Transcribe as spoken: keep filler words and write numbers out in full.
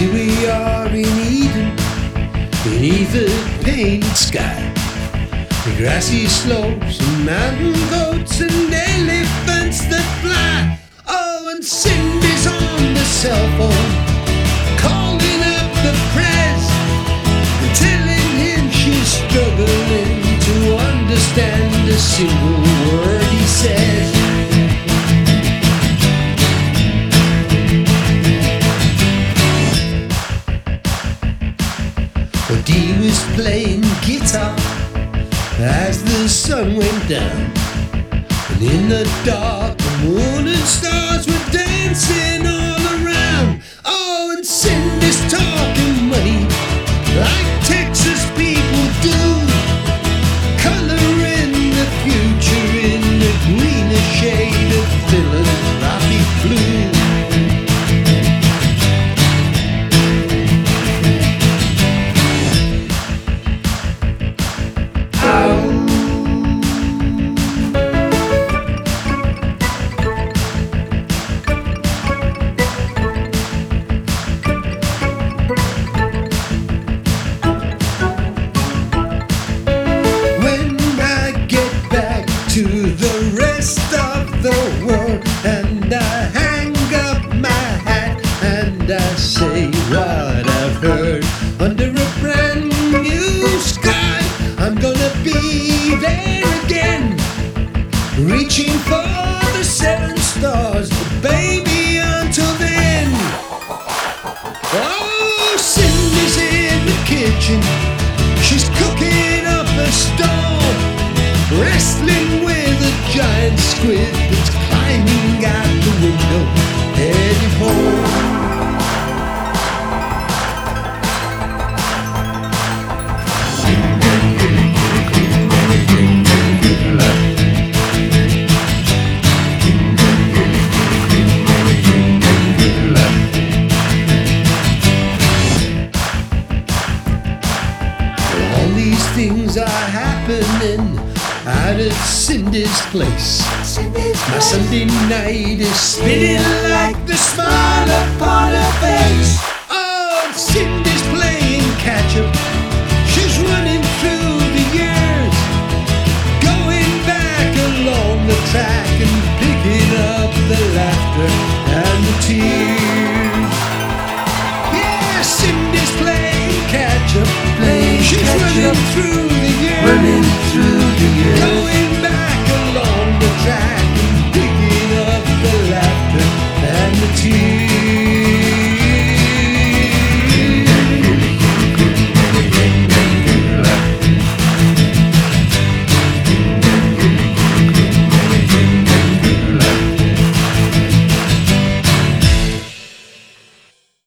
Here we are in Eden, beneath a painted sky. The grassy slopes and mountain goats and elephants that fly. Oh, and Cindy's on the cell phone, calling up the press and telling him she's struggling to understand a single word he says. But he was playing guitar as the sun went down, and in the dark the moon and stars were dancing all around. Oh, and Cindy's talking money like Texas people do, coloring the future in the greener shade of philanthropic blue. To the rest of the world, and I hang up my hat and I say what I've heard. Under a brand new sky, I'm gonna be there again, reaching for the seven stars, but baby, until then. Oh, Cindy's in the kitchen, she's cooking up a storm, wrestling with a giant squid that's climbing out the window, heading home. All these things are happening out at Cindy's place. Cindy's My place. Sunday night is spinning like the smile upon her face.